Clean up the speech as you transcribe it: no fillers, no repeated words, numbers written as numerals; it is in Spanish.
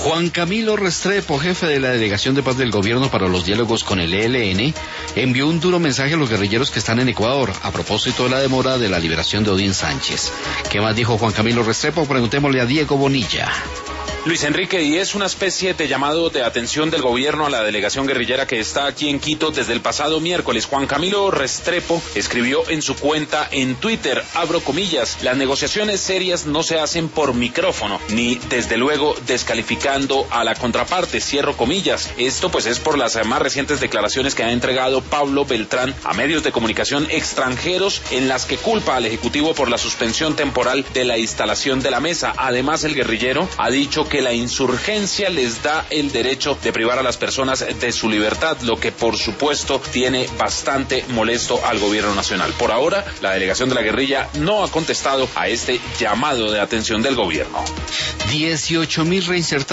Juan Camilo Restrepo, jefe de la Delegación de Paz del Gobierno para los diálogos con el ELN, envió un duro mensaje a los guerrilleros que están en Ecuador a propósito de la demora de la liberación de Odín Sánchez. ¿Qué más dijo Juan Camilo Restrepo? Preguntémosle a Diego Bonilla. Luis Enrique, y es una especie de llamado de atención del gobierno a la delegación guerrillera que está aquí en Quito desde el pasado miércoles. Juan Camilo Restrepo escribió en su cuenta en Twitter, abro comillas, las negociaciones serias no se hacen por micrófono, ni desde luego descalificando a la contraparte, cierro comillas. Esto pues es por las más recientes declaraciones que ha entregado Pablo Beltrán a medios de comunicación extranjeros en las que culpa al Ejecutivo por la suspensión temporal de la instalación de la mesa. Además, el guerrillero ha dicho que la insurgencia les da el derecho de privar a las personas de su libertad, lo que por supuesto tiene bastante molesto al gobierno nacional. Por ahora, la delegación de la guerrilla no ha contestado a este llamado de atención del gobierno. 18.000 reinsertados